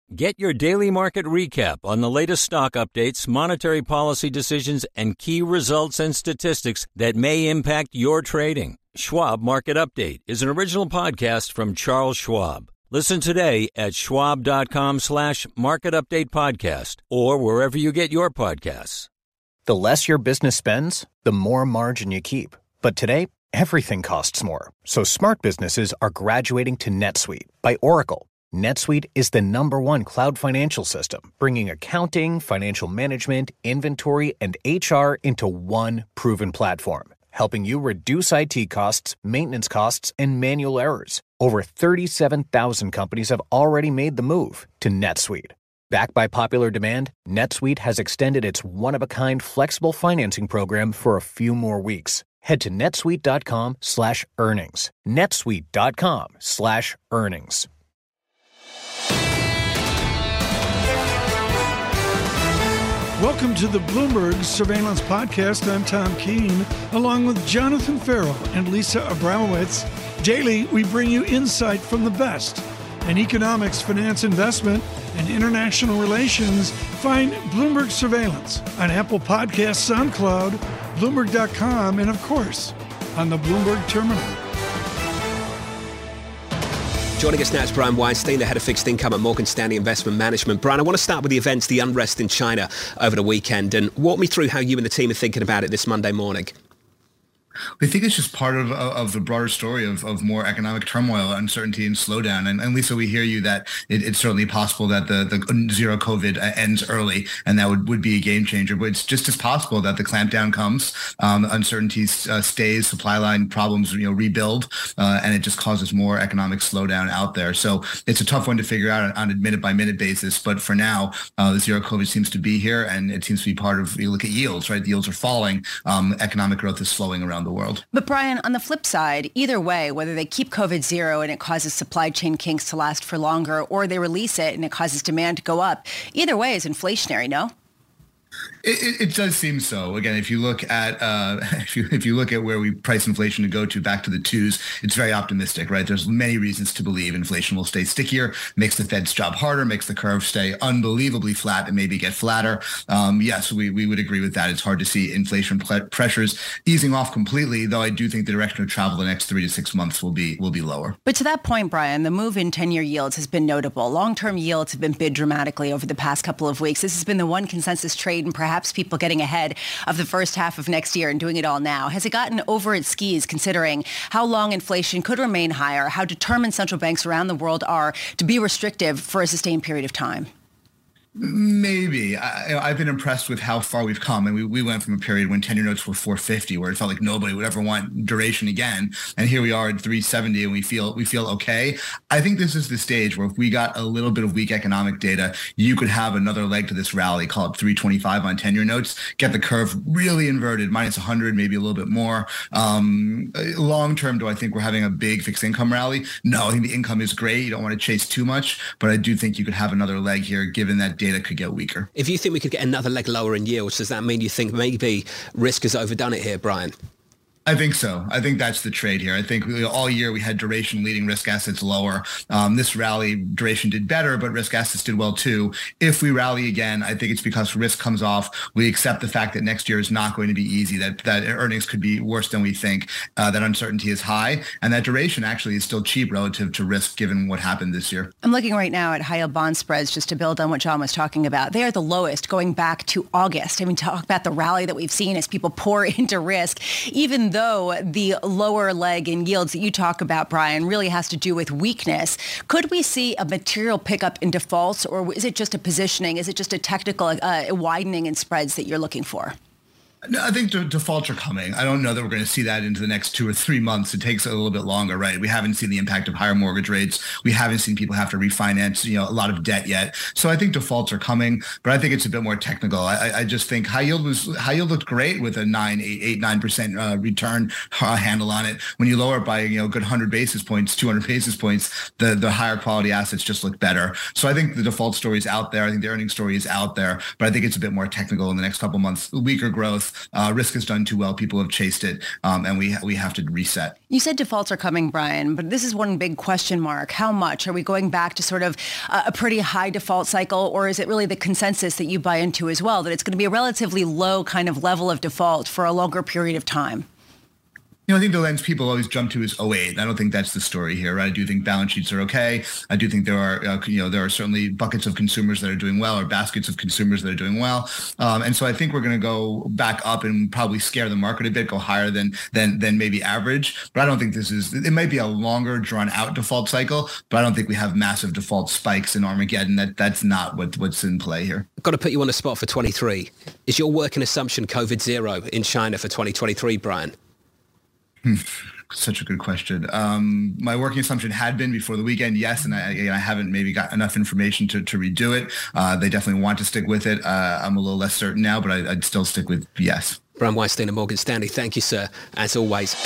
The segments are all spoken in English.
Get your daily market recap on the latest stock updates, monetary policy decisions, and key results and statistics that may impact your trading. Schwab Market Update is an original podcast from Charles Schwab. Listen today at schwab.com/market update podcast or wherever you get your podcasts. The less your business spends, the more margin you keep. But today, everything costs more. So smart businesses are graduating to NetSuite by Oracle. NetSuite is the #1 cloud financial system, bringing accounting, financial management, inventory, and HR into one proven platform, helping you reduce IT costs, maintenance costs, and manual errors. Over 37,000 companies have already made the move to NetSuite. Backed by popular demand, NetSuite has extended its one-of-a-kind flexible financing program for a few more weeks. Head to netsuite.com/earnings. netsuite.com/earnings. Welcome to the Bloomberg Surveillance Podcast. I'm Tom Keene, along with Jonathan Farrell and Lisa Abramowitz. Daily, we bring you insight from the best in economics, finance, investment, and international relations. Find Bloomberg Surveillance on Apple Podcasts, SoundCloud, Bloomberg.com, and of course, on the Bloomberg Terminal. Joining us now is Brian Weinstein, the head of fixed income at Morgan Stanley Investment Management. Brian, I want to start with the events, the unrest in China over the weekend, and walk me through how you and the team are thinking about it this Monday morning. We think it's just part of the broader story of more economic turmoil, uncertainty, and slowdown. And Lisa, we hear you that it's certainly possible that the zero COVID ends early, and that would be a game changer. But it's just as possible that the clampdown comes, uncertainty stays, supply line problems rebuild, and it just causes more economic slowdown out there. So it's a tough one to figure out on a minute-by-minute basis. But for now, the zero COVID seems to be here, and it seems to be part of. You look at yields, right? The yields are falling. Economic growth is slowing around the world. But Brian, on the flip side, either way, whether they keep COVID zero and it causes supply chain kinks to last for longer, or they release it and it causes demand to go up, either way is inflationary, no? It does seem so. Again, if you look at if you look at where we price inflation to go to back to the twos, it's very optimistic, right? There's many reasons to believe inflation will stay stickier, makes the Fed's job harder, makes the curve stay unbelievably flat and maybe get flatter. Yes, we would agree with that. It's hard to see inflation pressures easing off completely, though I do think the direction of travel the next 3 to 6 months will be lower. But to that point, Brian, the move in 10-year yields has been notable. Long-term yields have been bid dramatically over the past couple of weeks. This has been the one consensus trade, and perhaps people getting ahead of the first half of next year and doing it all now. Has it gotten over its skis considering how long inflation could remain higher, how determined central banks around the world are to be restrictive for a sustained period of time? Maybe. I've been impressed with how far we've come. And we went from a period when 10-year notes were 450, where it felt like nobody would ever want duration again. And here we are at 370, and we feel okay. I think this is the stage where if we got a little bit of weak economic data, you could have another leg to this rally, call it 325 on 10-year notes, get the curve really inverted, minus 100, maybe a little bit more. Long term, do I think we're having a big fixed income rally? No, I think the income is great. You don't want to chase too much, but I do think you could have another leg here, given that data could get weaker. If you think we could get another leg lower in yields, does that mean you think maybe risk has overdone it here, Brian? I think so. I think that's the trade here. I think all year we had duration leading risk assets lower. This rally, duration did better, but risk assets did well too. If we rally again, I think it's because risk comes off. We accept the fact that next year is not going to be easy, that earnings could be worse than we think, that uncertainty is high, and that duration actually is still cheap relative to risk given what happened this year. I'm looking right now at high yield bond spreads, just to build on what John was talking about. They are the lowest going back to August. I mean, talk about the rally that we've seen as people pour into risk, even though the lower leg in yields that you talk about, Brian, really has to do with weakness. Could we see a material pickup in defaults, or is it just a positioning? Is it just a technical widening in spreads that you're looking for? No, I think defaults are coming. I don't know that we're going to see that into the next 2 or 3 months. It takes a little bit longer, right? We haven't seen the impact of higher mortgage rates. We haven't seen people have to refinance, a lot of debt yet. So I think defaults are coming, but I think it's a bit more technical. I just think high yield looked great with a 9% return handle on it. When you lower it by a good 100 basis points, 200 basis points, the higher quality assets just look better. So I think the default story is out there. I think the earnings story is out there, but I think it's a bit more technical in the next couple months. Weaker growth. enough. Risk has done too well. People have chased it, and we have to reset. You said defaults are coming, Brian, but this is one big question mark. How much? Are we going back to sort of a pretty high default cycle, or is it really the consensus that you buy into as well, that it's going to be a relatively low kind of level of default for a longer period of time? I think the lens people always jump to is 08. I don't think that's the story here, right? I do think balance sheets are okay. I do think there are, there are certainly buckets of consumers that are doing well, or baskets of consumers that are doing well. And so I think we're going to go back up and probably scare the market a bit, go higher than maybe average. But I don't think it might be a longer drawn out default cycle, but I don't think we have massive default spikes in Armageddon. That's not what's in play here. I've got to put you on the spot for 23. Is your working assumption COVID zero in China for 2023, Brian? Such a good question. My working assumption had been before the weekend, yes, and I haven't maybe got enough information to redo it. They definitely want to stick with it. I'm a little less certain now, but I'd still stick with yes. Brian Weinstein of Morgan Stanley, thank you, sir, as always.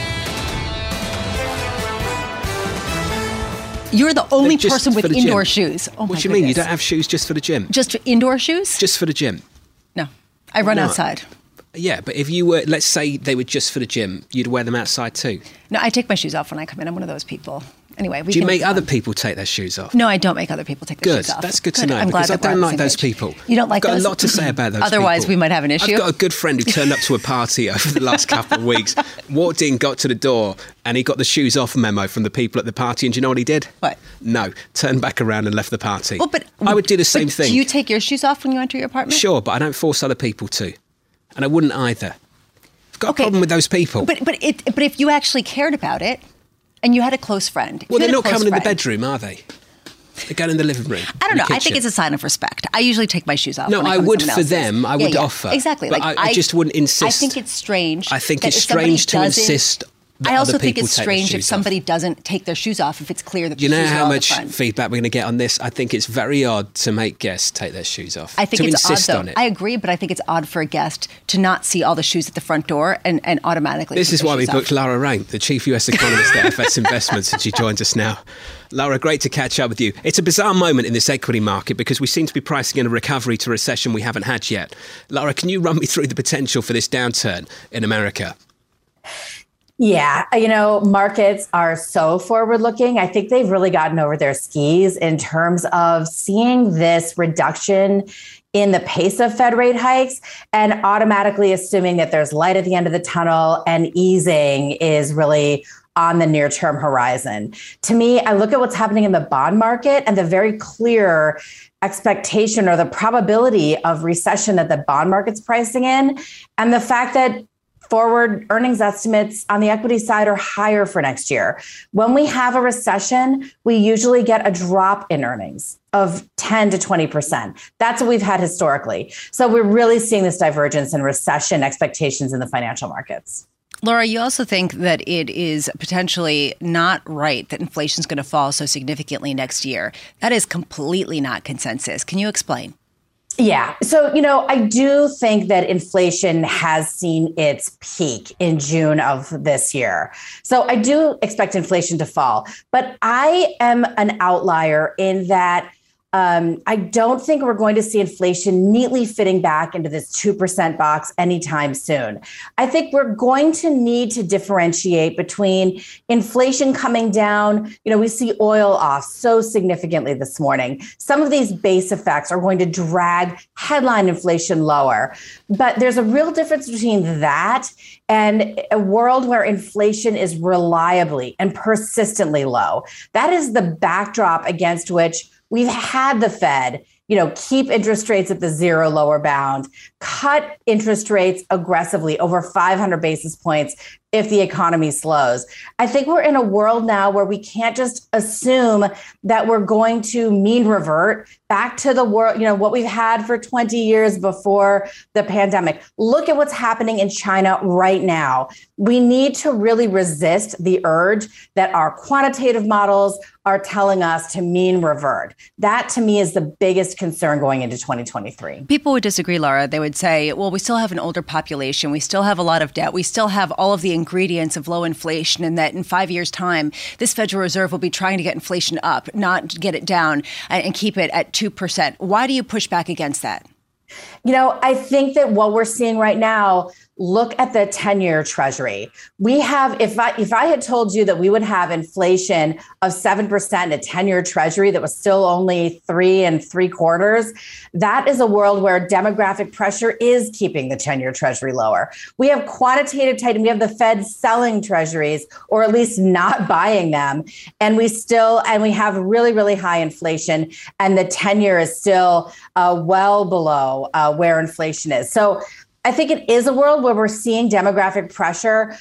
You're the only person with indoor shoes. Oh, what do you mean? You don't have shoes just for the gym? Just for indoor shoes? Just for the gym. No, I run outside. Yeah, but if you were, let's say they were just for the gym, you'd wear them outside too. No, I take my shoes off when I come in. I'm one of those people. Anyway, do you make other people take their shoes off? No, I don't make other people take their shoes off. Good, that's good to know, because I don't like those people. You don't like those? I've got a lot to say about those people. Otherwise, we might have an issue. I've got a good friend who turned up to a party over the last couple of weeks, walked in, got to the door, and he got the shoes off memo from the people at the party, and do you know what he did? What? No, turned back around and left the party. Well, but I would do the same thing. Do you take your shoes off when you enter your apartment? Sure, but I don't force other people to. And I wouldn't either. I've got a problem with those people. But if you actually cared about it, and you had a close friend. Well, they're not coming in the bedroom, are they? They're going in the living room. I don't know. I think it's a sign of respect. I usually take my shoes off. No, I would for them. I would offer. Exactly. But I just wouldn't insist. I think it's strange. I think it's strange to insist. I also think it's strange if somebody doesn't take their shoes off if it's clear that the shoes are on the front. You know how much feedback we're going to get on this? I think it's very odd to make guests take their shoes off. I think it's odd, though. I agree, but I think it's odd for a guest to not see all the shoes at the front door and automatically This is why we booked Lara Rain, the chief US economist at FS Investments, and she joins us now. Lara, great to catch up with you. It's a bizarre moment in this equity market because we seem to be pricing in a recovery to recession we haven't had yet. Lara, can you run me through the potential for this downturn in America? Yeah, markets are so forward-looking. I think they've really gotten over their skis in terms of seeing this reduction in the pace of Fed rate hikes and automatically assuming that there's light at the end of the tunnel and easing is really on the near-term horizon. To me, I look at what's happening in the bond market and the very clear expectation or the probability of recession that the bond market's pricing in, and the fact that forward earnings estimates on the equity side are higher for next year. When we have a recession, we usually get a drop in earnings of 10 to 20%. That's what we've had historically. So we're really seeing this divergence in recession expectations in the financial markets. Laura, you also think that it is potentially not right that inflation is going to fall so significantly next year. That is completely not consensus. Can you explain? Yeah. So, I do think that inflation has seen its peak in June of this year. So I do expect inflation to fall, but I am an outlier in that I don't think we're going to see inflation neatly fitting back into this 2% box anytime soon. I think we're going to need to differentiate between inflation coming down. We see oil off so significantly this morning. Some of these base effects are going to drag headline inflation lower. But there's a real difference between that and a world where inflation is reliably and persistently low. That is the backdrop against which we've had the Fed, keep interest rates at the zero lower bound, cut interest rates aggressively over 500 basis points if the economy slows. I think we're in a world now where we can't just assume that we're going to mean revert back to the world, what we've had for 20 years before the pandemic. Look at what's happening in China right now. We need to really resist the urge that our quantitative models are telling us to mean revert. That, to me, is the biggest concern going into 2023. People would disagree, Laura. They would say, well, we still have an older population. We still have a lot of debt. We still have all of the ingredients of low inflation, and that in 5 years' time, this Federal Reserve will be trying to get inflation up, not get it down and keep it at 2%. Why do you push back against that? I think that what we're seeing right now, look at the 10-year Treasury. We have, if I had told you that we would have inflation of 7%, a 10-year Treasury that was still only 3 3/4, that is a world where demographic pressure is keeping the 10-year Treasury lower. We have quantitative tightening. We have the Fed selling Treasuries, or at least not buying them. And we have really, really high inflation. And the 10-year is still well below where inflation is. So I think it is a world where we're seeing demographic pressure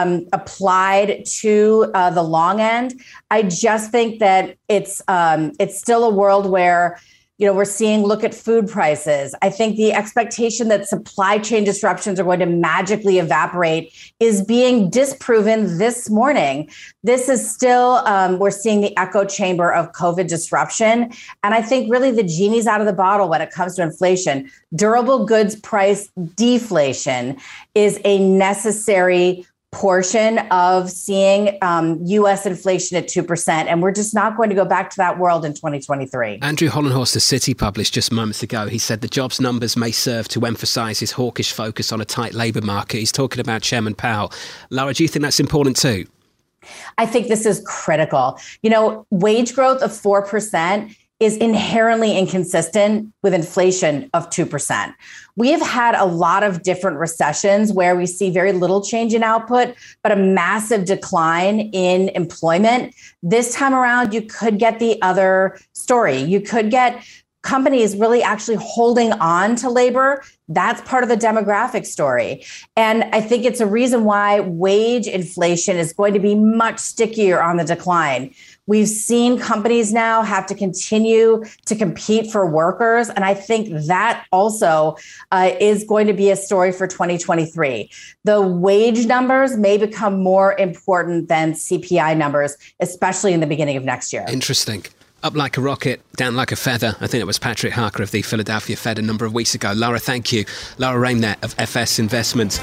applied to the long end. I just think that it's still a world where, we're seeing, look at food prices. I think the expectation that supply chain disruptions are going to magically evaporate is being disproven this morning. This is still, we're seeing the echo chamber of COVID disruption. And I think really the genie's out of the bottle when it comes to inflation. Durable goods price deflation is a necessary portion of seeing U.S. inflation at 2%. And we're just not going to go back to that world in 2023. Andrew Hollenhorst of Citi published just moments ago. He said the jobs numbers may serve to emphasise his hawkish focus on a tight labour market. He's talking about Chairman Powell. Laura, do you think that's important too? I think this is critical. Wage growth of 4% is inherently inconsistent with inflation of 2%. We have had a lot of different recessions where we see very little change in output, but a massive decline in employment. This time around, you could get the other story. You could get companies really actually holding on to labor. That's part of the demographic story. And I think it's a reason why wage inflation is going to be much stickier on the decline. We've seen companies now have to continue to compete for workers. And I think that also is going to be a story for 2023. The wage numbers may become more important than CPI numbers, especially in the beginning of next year. Interesting. Up like a rocket, down like a feather. I think it was Patrick Harker of the Philadelphia Fed a number of weeks ago. Laura, thank you. Laura Raimnet of FS Investments.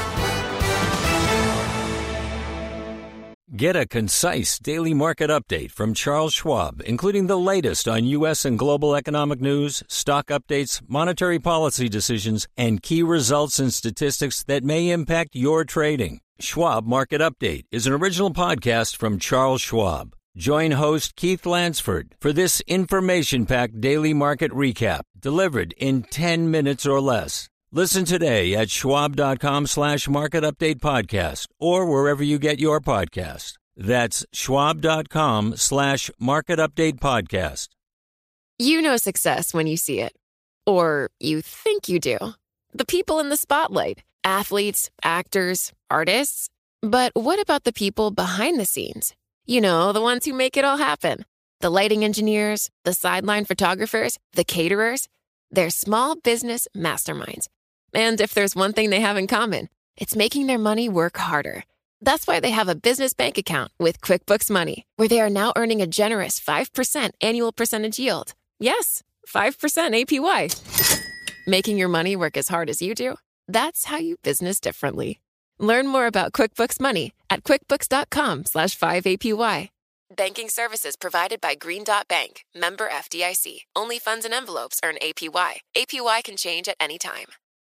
Get a concise daily market update from Charles Schwab, including the latest on U.S. and global economic news, stock updates, monetary policy decisions, and key results and statistics that may impact your trading. Schwab Market Update is an original podcast from Charles Schwab. Join host Keith Lansford for this information-packed daily market recap delivered in 10 minutes or less. Listen today at schwab.com/market update podcast or wherever you get your podcast. That's schwab.com/market update podcast. You know success when you see it, or you think you do. The people in the spotlight, athletes, actors, artists. But what about the people behind the scenes? The ones who make it all happen. The lighting engineers, the sideline photographers, the caterers. They're small business masterminds. And if there's one thing they have in common, it's making their money work harder. That's why they have a business bank account with QuickBooks Money, where they are now earning a generous 5% annual percentage yield. Yes, 5% APY. Making your money work as hard as you do? That's how you business differently. Learn more about QuickBooks Money at quickbooks.com/5APY. Banking services provided by Green Dot Bank, member FDIC. Only funds and envelopes earn APY. APY can change at any time.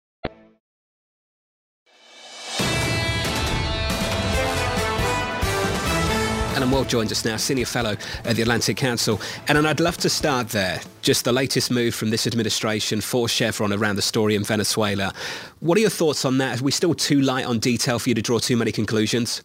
Alan Wald joins us now, Senior Fellow at the Atlantic Council. And I'd love to start there. Just the latest move from this administration for Chevron around the story in Venezuela. What are your thoughts on that? Are we still too light on detail for you to draw too many conclusions?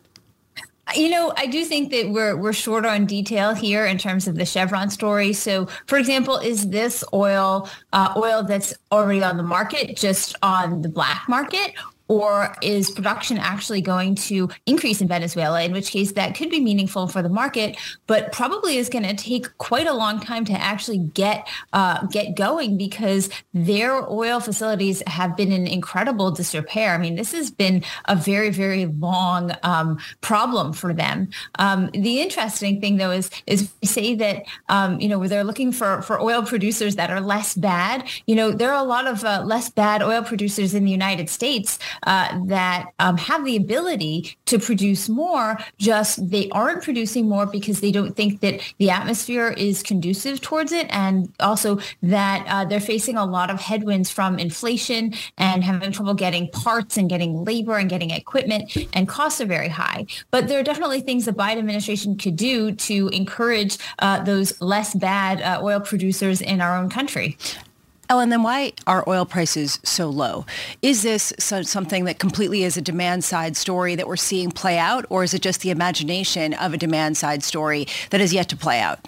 I do think that we're short on detail here in terms of the Chevron story. So, for example, is this oil that's already on the market just on the black market? Or is production actually going to increase in Venezuela, in which case that could be meaningful for the market, but probably is going to take quite a long time to actually get going because their oil facilities have been in incredible disrepair. I mean, this has been a very, very long problem for them. The interesting thing, though, is we say that, where they're looking for oil producers that are less bad. There are a lot of less bad oil producers in the United States. that have the ability to produce more, just they aren't producing more because they don't think that the atmosphere is conducive towards it, and also that they're facing a lot of headwinds from inflation and having trouble getting parts and getting labor and getting equipment, and costs are very high. But there are definitely things the Biden administration could do to encourage those less bad oil producers in our own country. Ellen, then why are oil prices so low? Is this something that completely is a demand side story that we're seeing play out, or is it just the imagination of a demand side story that is yet to play out?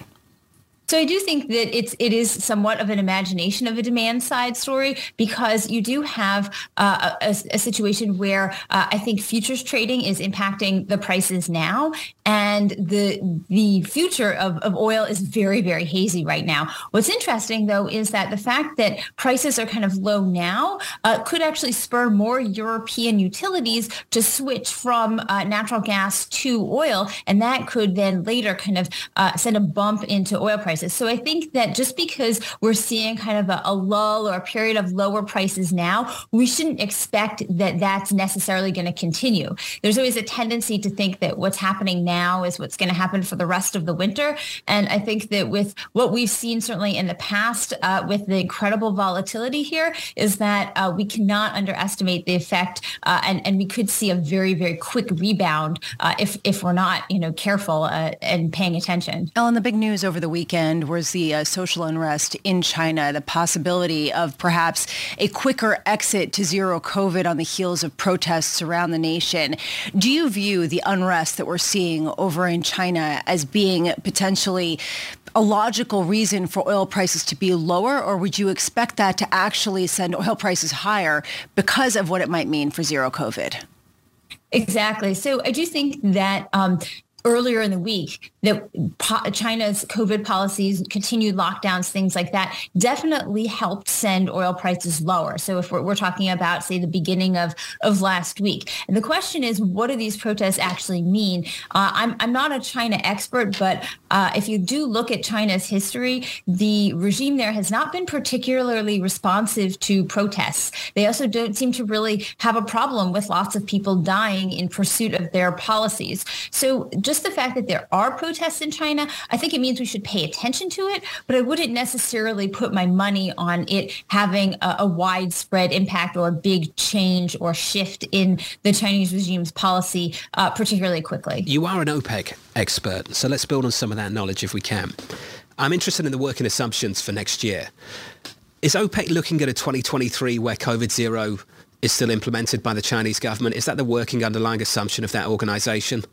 So I do think that it is somewhat of an imagination of a demand side story, because you do have a situation where I think futures trading is impacting the prices now, and the future of oil is very, very hazy right now. What's interesting, though, is that the fact that prices are kind of low now could actually spur more European utilities to switch from natural gas to oil, and that could then later kind of send a bump into oil prices. So I think that just because we're seeing kind of a lull or a period of lower prices now, we shouldn't expect that that's necessarily going to continue. There's always a tendency to think that what's happening now is what's going to happen for the rest of the winter. And I think that with what we've seen certainly in the past with the incredible volatility here is that we cannot underestimate the effect, and we could see a very, very quick rebound if we're not, careful and paying attention. Ellen, the big news over the weekend was the social unrest in China, the possibility of perhaps a quicker exit to zero COVID on the heels of protests around the nation. Do you view the unrest that we're seeing over in China as being potentially a logical reason for oil prices to be lower, or would you expect that to actually send oil prices higher because of what it might mean for zero COVID? Exactly. So I do think that earlier in the week that China's COVID policies, continued lockdowns, things like that, definitely helped send oil prices lower. So if we're talking about, say, the beginning of last week. And the question is, what do these protests actually mean? I'm not a China expert, but if you do look at China's history, the regime there has not been particularly responsive to protests. They also don't seem to really have a problem with lots of people dying in pursuit of their policies. So just the fact that there are protests in China, I think it means we should pay attention to it, but I wouldn't necessarily put my money on it having a widespread impact or a big change or shift in the Chinese regime's policy particularly quickly. You are an OPEC expert, so let's build on some of that knowledge if we can. I'm interested in the working assumptions for next year. Is OPEC looking at a 2023 where COVID zero is still implemented by the Chinese government? Is that the working underlying assumption of that organization?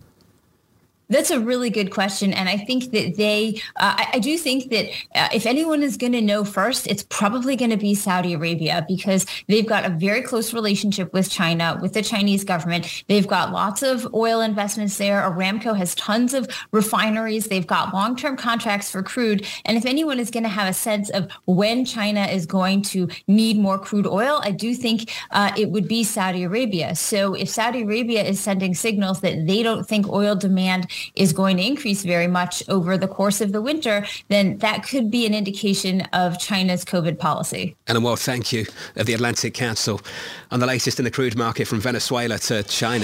That's a really good question. And I think that I do think that if anyone is going to know first, it's probably going to be Saudi Arabia, because they've got a very close relationship with China, with the Chinese government. They've got lots of oil investments there. Aramco has tons of refineries. They've got long-term contracts for crude. And if anyone is going to have a sense of when China is going to need more crude oil, I do think it would be Saudi Arabia. So if Saudi Arabia is sending signals that they don't think oil demand is going to increase very much over the course of the winter, then that could be an indication of China's COVID policy. Ellen Wald, thank you, of the Atlantic Council, on the latest in the crude market from Venezuela to China.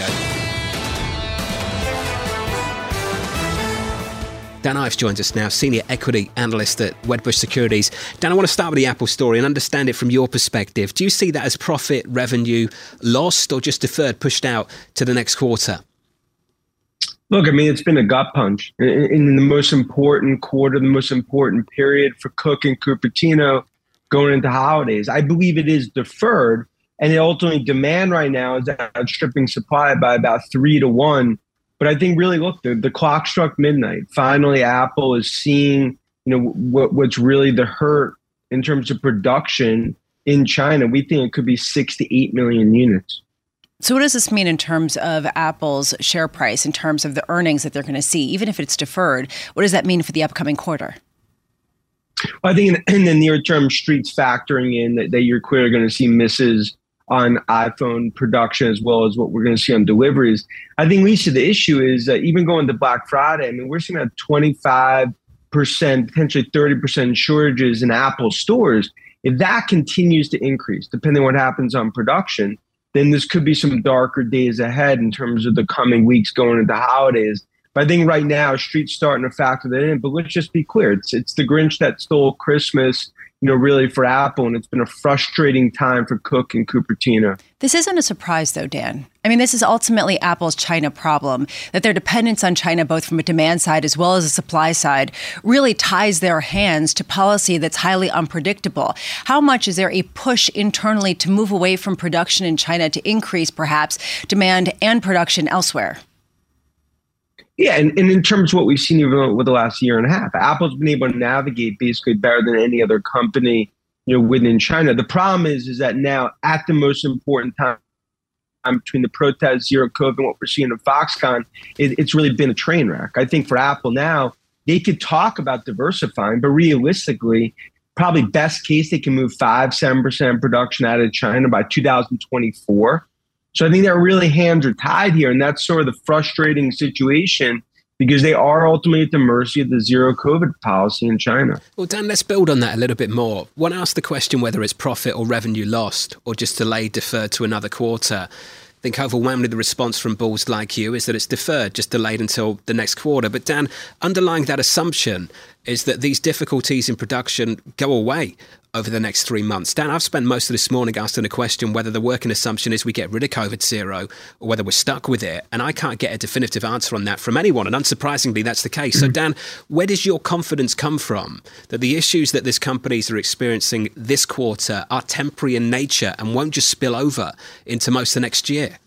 Dan Ives joins us now, Senior Equity Analyst at Wedbush Securities. Dan, I want to start with the Apple story and understand it from your perspective. Do you see that as profit, revenue lost, or just deferred, pushed out to the next quarter? Look, I mean, it's been a gut punch in the most important quarter, the most important period for Cook and Cupertino going into holidays. I believe it is deferred, and ultimately demand right now is outstripping supply by about 3-1. But I think really, look, the clock struck midnight. Finally, Apple is seeing, what's really the hurt in terms of production in China. We think it could be 6 to 8 million units. So what does this mean in terms of Apple's share price, in terms of the earnings that they're going to see, even if it's deferred? What does that mean for the upcoming quarter? Well, I think in the near term, Street's factoring in that you're clearly going to see misses on iPhone production as well as what we're going to see on deliveries. I think, Lisa, the issue is even going to Black Friday, I mean, we're seeing a 25%, potentially 30% shortages in Apple stores. If that continues to increase, depending on what happens on production, then this could be some darker days ahead in terms of the coming weeks going into holidays. But I think right now, Street's starting to factor that in. But let's just be clear. It's the Grinch that stole Christmas, really for Apple. And it's been a frustrating time for Cook and Cupertino. This isn't a surprise, though, Dan. I mean, this is ultimately Apple's China problem, that their dependence on China, both from a demand side as well as a supply side, really ties their hands to policy that's highly unpredictable. How much is there a push internally to move away from production in China to increase, perhaps, demand and production elsewhere? Yeah, and in terms of what we've seen even over the last year and a half, Apple's been able to navigate basically better than any other company, within China. The problem is that now at the most important time between the protests, zero COVID, and what we're seeing in Foxconn, it's really been a train wreck. I think for Apple now, they could talk about diversifying, but realistically, probably best case, they can move 5-7% production out of China by 2024. So I think their really hands are tied here, and that's sort of the frustrating situation because they are ultimately at the mercy of the zero COVID policy in China. Well, Dan, let's build on that a little bit more. When asked the question whether it's profit or revenue lost or just delayed, deferred to another quarter, I think overwhelmingly the response from bulls like you is that it's deferred, just delayed until the next quarter. But Dan, underlying that assumption is that these difficulties in production go away over the next 3 months. Dan, I've spent most of this morning asking a question whether the working assumption is we get rid of COVID zero or whether we're stuck with it. And I can't get a definitive answer on that from anyone. And unsurprisingly, that's the case. So Dan, where does your confidence come from that the issues that these companies are experiencing this quarter are temporary in nature and won't just spill over into most of next year?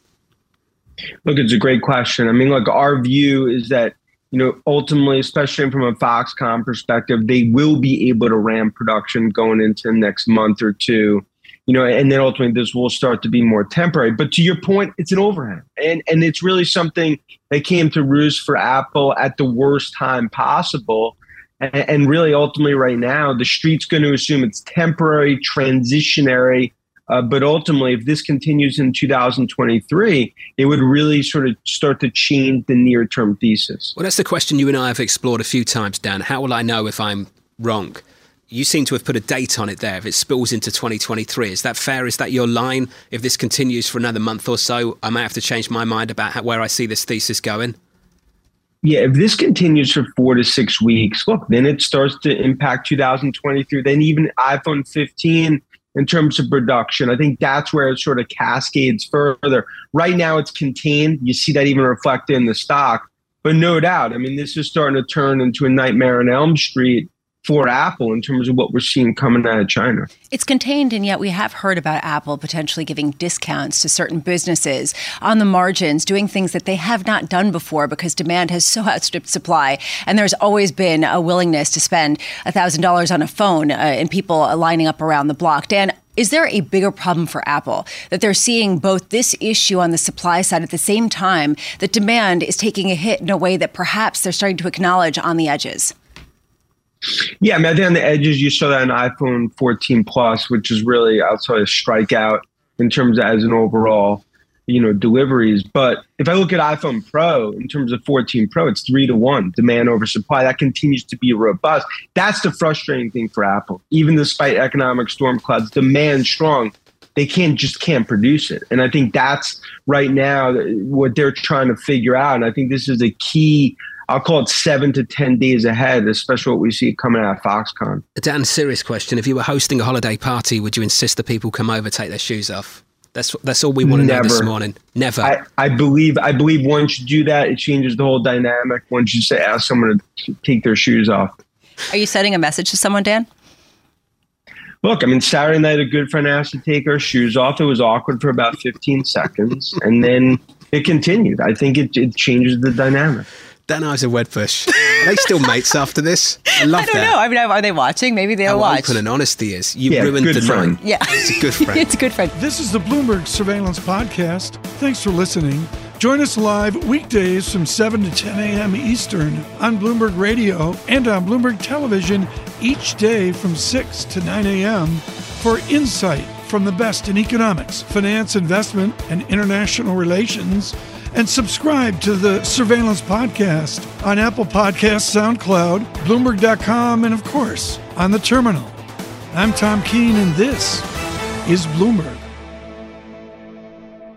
Look, it's a great question. I mean, look, our view is that, ultimately, especially from a Foxconn perspective, they will be able to ramp production going into the next month or two, and then ultimately this will start to be more temporary. But to your point, it's an overhang. And it's really something that came to roost for Apple at the worst time possible. And really, ultimately right now, the Street's going to assume it's temporary, transitionary. But ultimately, if this continues in 2023, it would really sort of start to change the near-term thesis. Well, that's the question you and I have explored a few times, Dan. How will I know if I'm wrong? You seem to have put a date on it there, if it spills into 2023. Is that fair? Is that your line? If this continues for another month or so, I may have to change my mind about where I see this thesis going? Yeah, if this continues for 4 to 6 weeks, look, then it starts to impact 2023. Then even iPhone 15, in terms of production, I think that's where it sort of cascades further. Right now, it's contained. You see that even reflected in the stock. But no doubt, I mean, this is starting to turn into a nightmare on Elm Street for Apple in terms of what we're seeing coming out of China. It's contained, and yet we have heard about Apple potentially giving discounts to certain businesses on the margins, doing things that they have not done before because demand has so outstripped supply. And there's always been a willingness to spend $1,000 on a phone and people lining up around the block. Dan, is there a bigger problem for Apple that they're seeing both this issue on the supply side at the same time that demand is taking a hit in a way that perhaps they're starting to acknowledge on the edges? Yeah, I mean, I think on the edges, you saw that in iPhone 14 Plus, which is really outside a strikeout in terms of as an overall, deliveries. But if I look at iPhone Pro, in terms of 14 Pro, it's 3-to-1 demand over supply. That continues to be robust. That's the frustrating thing for Apple. Even despite economic storm clouds, demand strong. They can't produce it. And I think that's right now what they're trying to figure out. And I think this is a key, I'll call it 7 to 10 days ahead, especially what we see coming out of Foxconn. Dan, serious question. If you were hosting a holiday party, would you insist that people come over, take their shoes off? That's all we want to know this morning. Never. I believe once you do that, it changes the whole dynamic. Once you ask someone to take their shoes off. Are you sending a message to someone, Dan? Look, I mean, Saturday night, a good friend asked to take our shoes off. It was awkward for about 15 seconds, and then it continued. I think it changes the dynamic. Dan Iser-Wedbush. Are they still mates after this? I love that. I don't know. I mean, are they watching? Maybe they'll watch. How open and honest he is. You ruined the night. Yeah. It's a good friend. It's a good friend. This is the Bloomberg Surveillance Podcast. Thanks for listening. Join us live weekdays from 7 to 10 a.m. Eastern on Bloomberg Radio and on Bloomberg Television each day from 6 to 9 a.m. for insight from the best in economics, finance, investment, and international relations. And subscribe to the Surveillance Podcast on Apple Podcasts, SoundCloud, Bloomberg.com, and of course, on the terminal. I'm Tom Keene, and this is Bloomberg.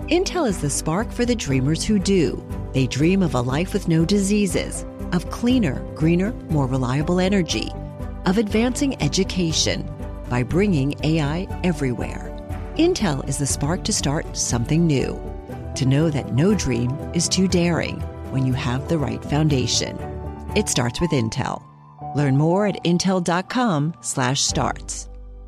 Intel is the spark for the dreamers who do. They dream of a life with no diseases, of cleaner, greener, more reliable energy, of advancing education by bringing AI everywhere. Intel is the spark to start something new, to know that no dream is too daring when you have the right foundation. It starts with Intel. Learn more at intel.com/starts.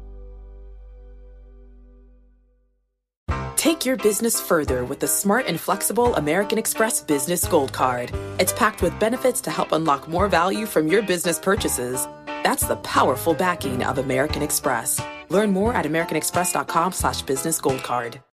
Take your business further with the smart and flexible American Express Business Gold Card. It's packed with benefits to help unlock more value from your business purchases. That's the powerful backing of American Express. Learn more at americanexpress.com/businessgoldcard.